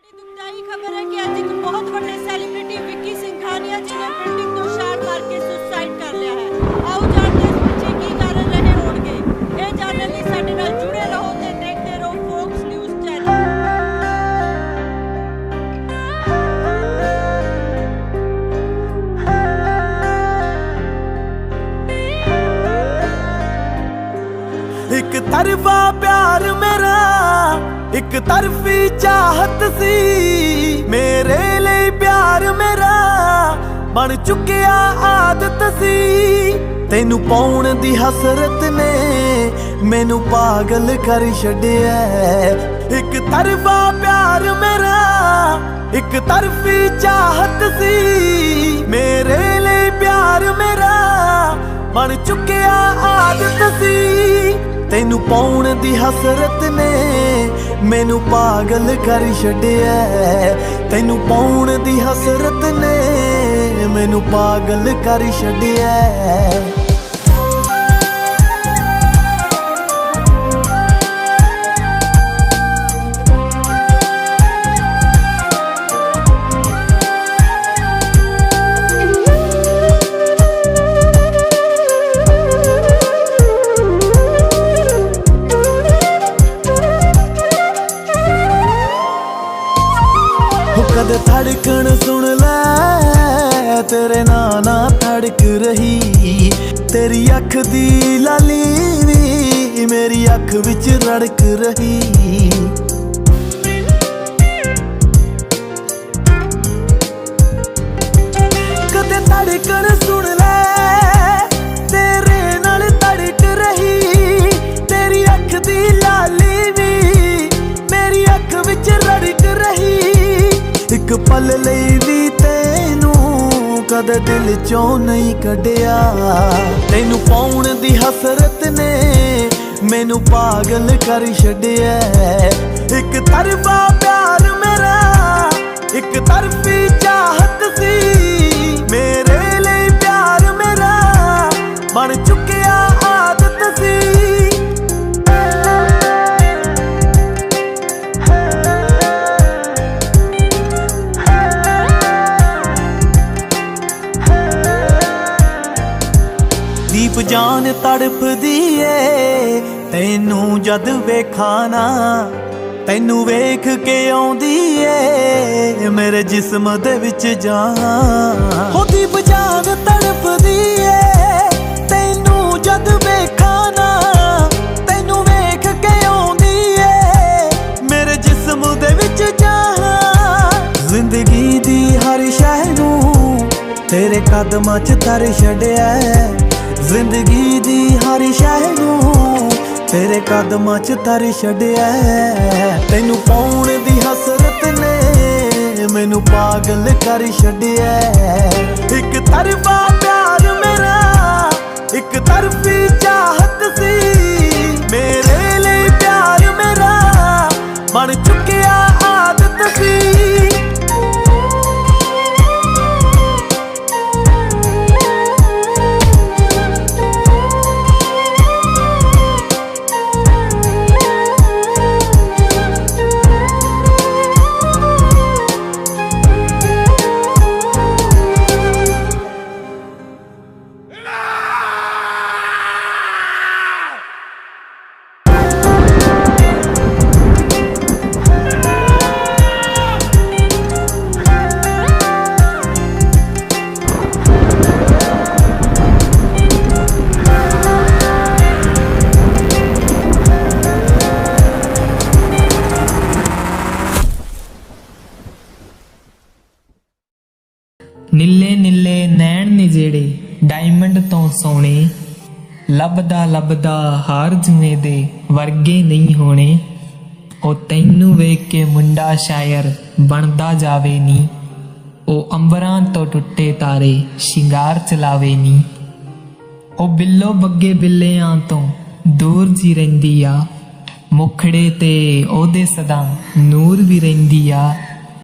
बड़ी दुखदाई खबर है कि आज एक बहुत बड़े सेलिब्रिटी विक्की सिंघानिया जी ने बिल्डिंग तो छाल मार के सुसाइड कर लिया है। आओ जानते हैं इस पीछे की कारण रहे होंगे। ये जानने लिए साडे नाल जुड़े रहो ते देखते रहो फोक्स न्यूज़ चैनल। एक तरफा प्यार मेरा एक तरफी चाहत सी, मेरे लिए प्यार मेरा बन चुकिया आदत सी। तेनू पाउण दी हसरत ने मैनू पागल कर छड्डिया। एक तरफा प्यार मेरा एक तरफी चाहत सी, मेरे लिए प्यार मेरा बन चुकिया आदत सी। तेनू पाउण दी हसरत ने मैनू पागल कर छड्डिया। तेनू पाउण दी हसरत ने मैनू पागल कर छड्डिया। कदे धड़कन सुन ले तेरे नाना धड़क रही, तेरी अख दी लाली नी मेरी अख विच रड़क रही। कदे धड़कन सुन ले तेरे नाल धड़क रही, तेरी अख दी लाली नी मेरी अख विच रड़क रही। एक पल लई भी तेनू कदे दिल चों नहीं कढ़िया। तेनू पाउण दी हसरत ने मैनू पागल कर छड्डिया। एक तरफा प्यार मेरा एक तरफी चाहत सी, मेरे लिए प्यार मेरा बन चुकिया आदत सी। दीप जान तड़पदी ए तैनू जद वेखां ना, तैनू वेख के आउंदी ए मेरे जिस्म दे विच जान। हो दीप जान तड़पदी ए तैनू जद वेखां ना, तैनू वेख के आउंदी ए मेरे जिस्म दे विच जान। जिंदगी दी हर शै नू तेरे कदमां च धर छड्डिया। जिंदगी दी हर शै नू तेरे कदमां च धर छड्डिया। तैनू पाउण दी हसरत ने मैनू पागल कर छड्डिया। एक तरफा प्यार मेरा एक तरफी चाहत सी, मेरे लिए प्यार मेरा बन चुकिया आदत सी। नीले नीले नैण ने जेड़े डायमंड तो सोने, लभदा लभदा हार जुए दे वर्गे नहीं होने। ओ तैनू वेख के मुंडा शायर बनदा जावे नी, ओ अंबरां तो टुट्टे तारे शिंगार चलावे नी। ओ बिल्लो बग्गे बिल्लियां तो दूर जी रहिंदी आ, मुखड़े ते ओदे सदा नूर भी रहिंदी आ।